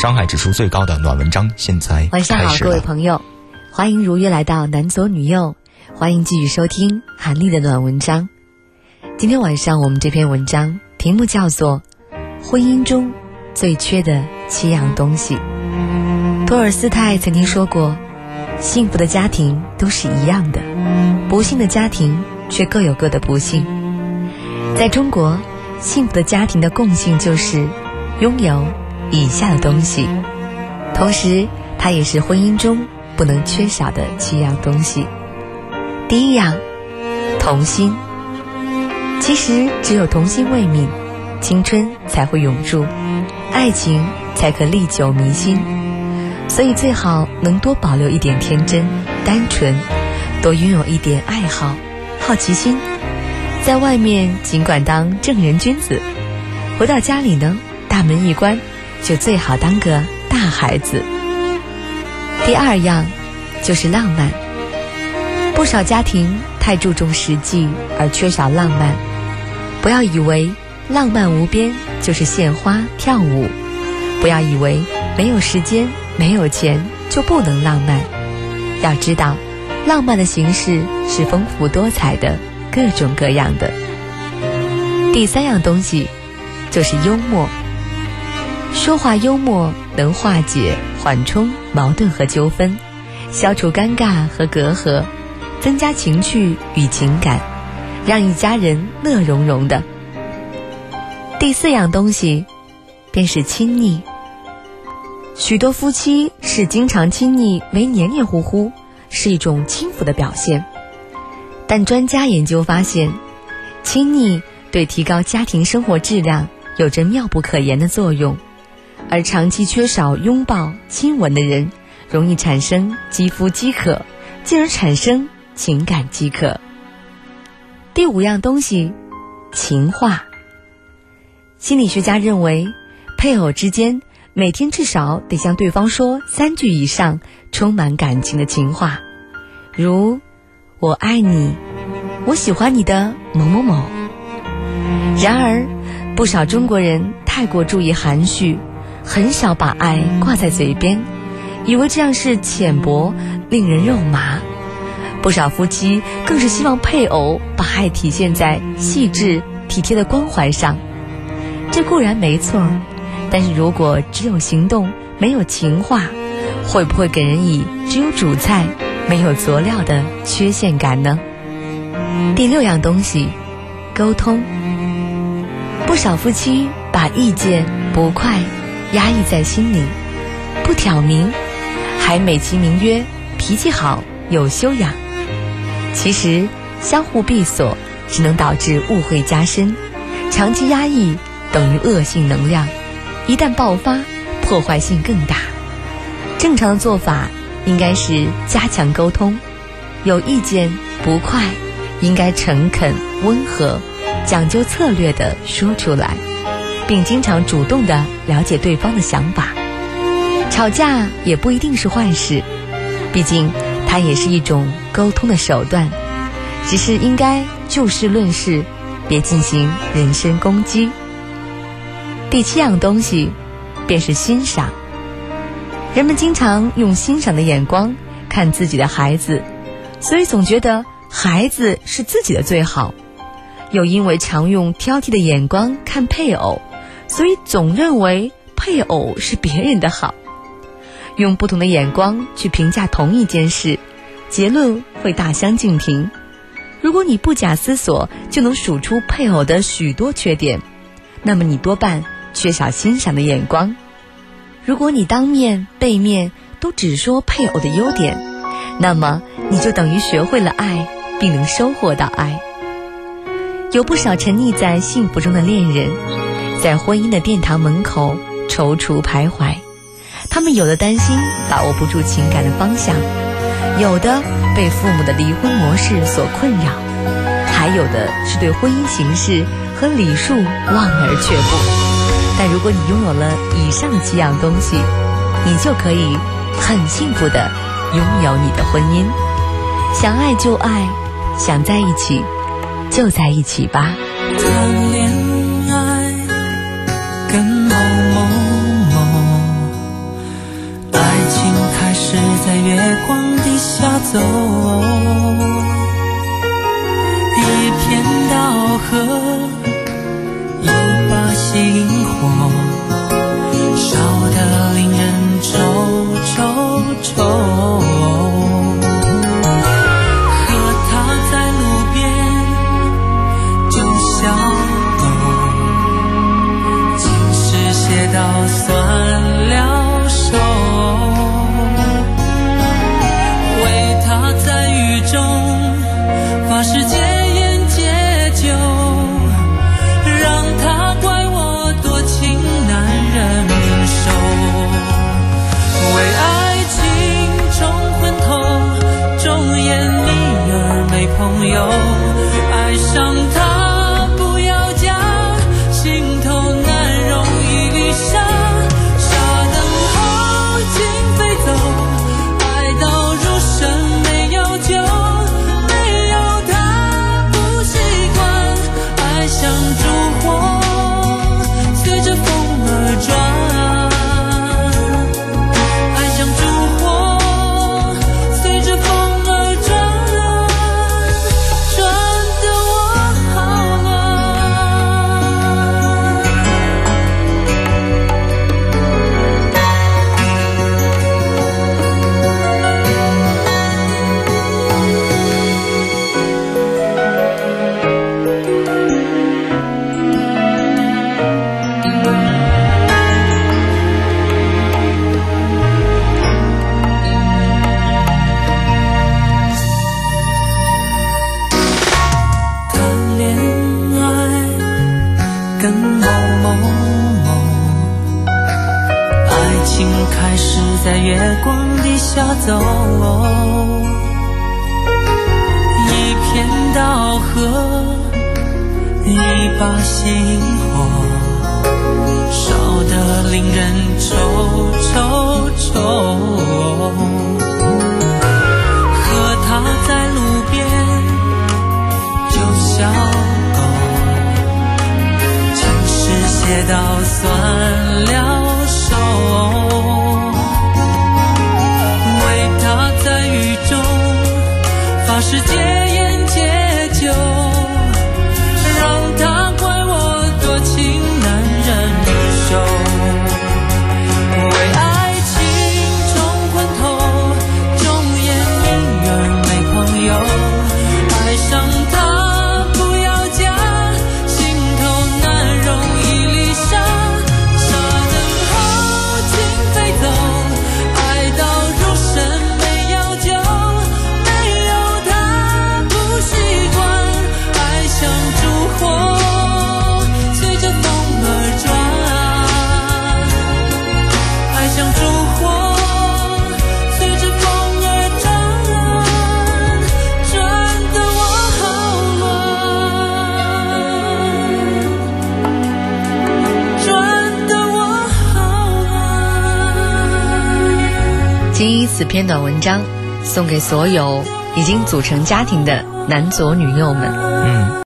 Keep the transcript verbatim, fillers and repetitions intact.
伤害指数最高的暖文章现在晚上好，各位朋友，欢迎如约来到男左女右，欢迎继续收听韩丽的暖文章。今天晚上我们这篇文章题目叫做婚姻中最缺的七样东西。托尔斯泰曾经说过，幸福的家庭都是一样的，不幸的家庭却各有各的不幸。在中国，幸福的家庭的共性就是拥有以下的东西，同时它也是婚姻中不能缺少的七样东西。第一样，童心。其实只有童心未泯，青春才会永驻，爱情才可历久弥新。所以最好能多保留一点天真单纯，多拥有一点爱好好奇心。在外面尽管当正人君子，回到家里呢，大门一关就最好当个大孩子。第二样就是浪漫。不少家庭太注重实际而缺少浪漫，不要以为浪漫无边就是献花跳舞，不要以为没有时间没有钱就不能浪漫。要知道，浪漫的形式是丰富多彩的，各种各样的。第三样东西就是幽默。说话幽默能化解缓冲矛盾和纠纷，消除尴尬和隔阂，增加情趣与情感，让一家人乐融融的。第四样东西便是亲昵。许多夫妻视经常亲昵为黏黏糊糊，是一种轻浮的表现。但专家研究发现，亲昵对提高家庭生活质量有着妙不可言的作用，而长期缺少拥抱亲吻的人，容易产生肌肤饥渴，进而产生情感饥渴。第五样东西，情话。心理学家认为，配偶之间每天至少得向对方说三句以上充满感情的情话，如我爱你，我喜欢你的某某某。然而不少中国人太过注意含蓄，很少把爱挂在嘴边，以为这样是浅薄，令人肉麻。不少夫妻更是希望配偶把爱体现在细致体贴的关怀上。这固然没错，但是如果只有行动没有情话，会不会给人以只有主菜没有佐料的缺陷感呢？第六样东西，沟通。不少夫妻把意见不快压抑在心里，不挑明，还美其名曰脾气好有修养。其实相互闭锁只能导致误会加深，长期压抑等于恶性能量，一旦爆发，破坏性更大。正常的做法应该是加强沟通，有意见不快应该诚恳温和，讲究策略地说出来，并经常主动地了解对方的想法。吵架也不一定是坏事，毕竟它也是一种沟通的手段，只是应该就事论事，别进行人身攻击。第七样东西便是欣赏。人们经常用欣赏的眼光看自己的孩子，所以总觉得孩子是自己的最好，又因为常用挑剔的眼光看配偶，所以总认为配偶是别人的好。用不同的眼光去评价同一件事，结论会大相径庭。如果你不假思索就能数出配偶的许多缺点，那么你多半缺少欣赏的眼光。如果你当面背面都只说配偶的优点，那么你就等于学会了爱，并能收获到爱。有不少沉溺在幸福中的恋人，在婚姻的殿堂门口踌躇徘徊。他们有的担心把握不住情感的方向，有的被父母的离婚模式所困扰，还有的是对婚姻形式和礼数望而却步。但如果你拥有了以上的七样东西，你就可以很幸福地拥有你的婚姻。想爱就爱，想在一起就在一起吧。 谈恋爱跟某某某在月光底下走，一片稻禾，一把星火，烧得令人皱皱皱。和他在路边就小狗，今世写到算了手，为他在雨中发誓戒烟戒酒，让他怪我多情难忍受，为爱情冲昏头，忠言逆耳没朋友，爱上他不要假，心头难容易离沙，傻等候情飞走，爱到入神没有酒，没有他不习惯，爱像烛火随着风而转，爱像烛火随着风而转，转得我好谈恋爱跟某某某，爱情开始在月光底下走，一片稻禾，一把星火，烧得令人皱皱皱。和他在路边就小狗，今世写到算了手，为他在雨中发誓戒烟戒酒，让他怪我多情难忍受，为爱情冲昏头，忠言逆耳没朋友，爱上他不要假，心头难容易离沙，傻等候情飞走，爱到入神没有酒，没有他不习惯，爱像烛火随着风而转，爱像烛火随着风而转，转得我好乱，转得我好乱。 仅以此篇短文章送给所有已经组成家庭的男左女右们。 嗯。